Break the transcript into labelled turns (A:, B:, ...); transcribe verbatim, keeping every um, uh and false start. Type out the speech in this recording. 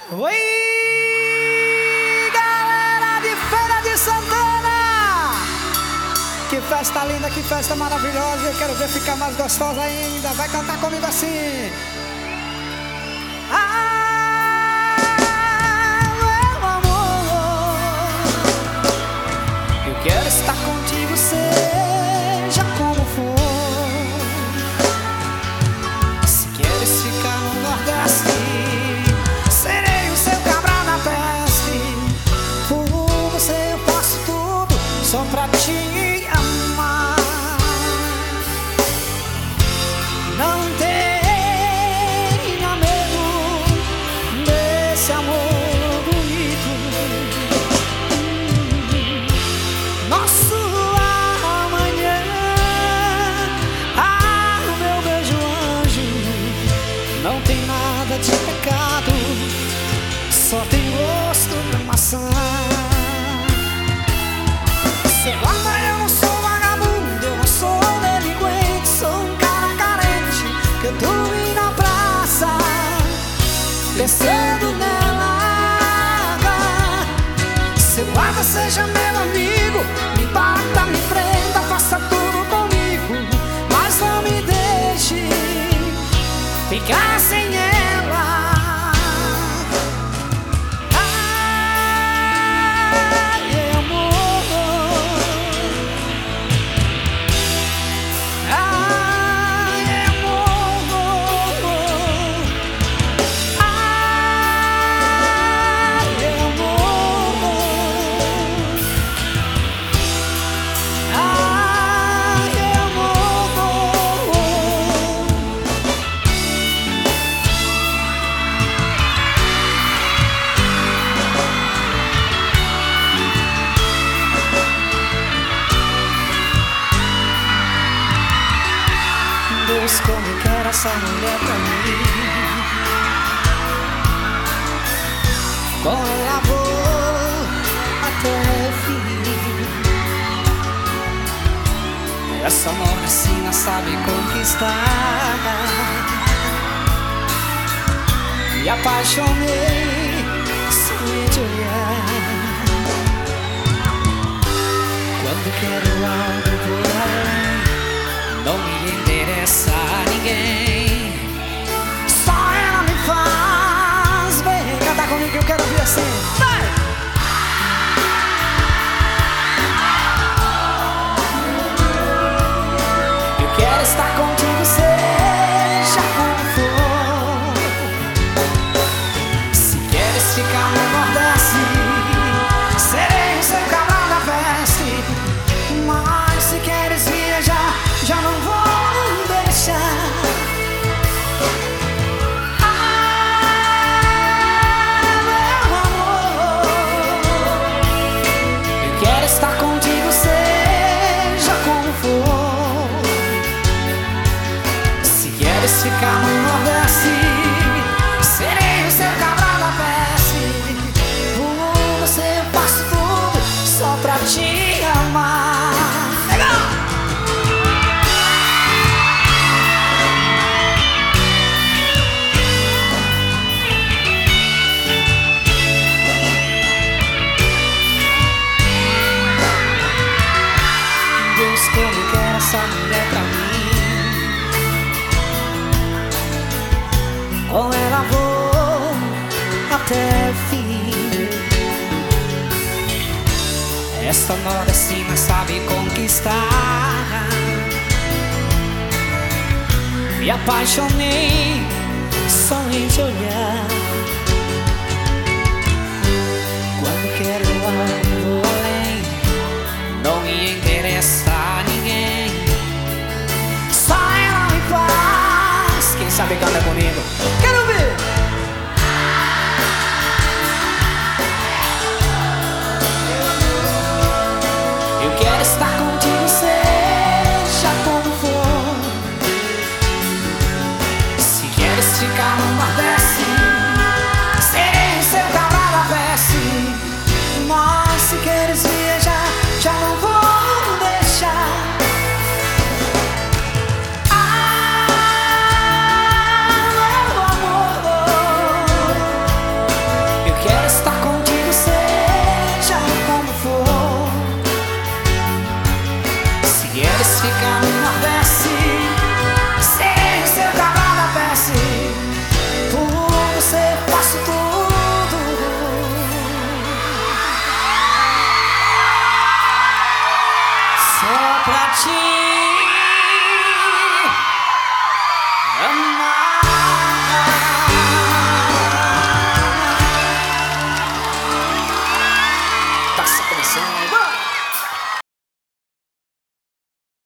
A: Oi, galera de Feira de Santana! Que festa linda, que festa maravilhosa. Eu quero ver ficar mais gostosa ainda. Vai cantar comigo assim. Ah, meu amor, eu quero estar contigo, seja como for. Se queres ficar no Nordeste, serei o seu cabral na peste. Por você eu faço tudo, só pra te amar. Não tenha medo desse amor bonito. Nosso amanhã, ah, meu beijo anjo, não tem nada de pecado, só tem gosto de maçã. Seu guarda, eu não sou vagabundo, eu não sou delinquente, sou um cara carente que eu dormi na praça, pensando nela. Seu guarda, seja meu amigo, me bata, me prenda, faça tudo comigo, mas não me deixe ficar sem ela. Ai, amor, ai, amor, ai, amor, ai, amor. Deus, como eu quero essa mulher pra mim. Com ela vou até o fim. Essa mocinha sabe conquistar. Me apaixonei só em te olhar. Quando quero algo vou além, não me interessa a ninguém. Só ela me faz bem. Canta comigo que eu quero ouvir assim. Vai! Eu quero estar contigo, seja como for. Se queres ficar no Nordeste, serei o seu cabral na peste. Mas se queres viajar, já não vou deixar. Ah, meu amor, eu quero estar contigo, seja como for. Se queres ficar no Nordeste, serei o seu cabral na peste. Por você eu faço tudo, só pra te amar. Legal! Deus, como eu quero essa mulher pra mim. Com ela vou até o fim. Essa nordestina sabe conquistar. Me apaixonei só em te olhar. Quando quero algo vou além, não me interessa a ninguém. Só ela me faz. Quem sabe canta comigo. Quero ver! Eu quero estar contigo, seja como for. Se queres ficar no Nordeste,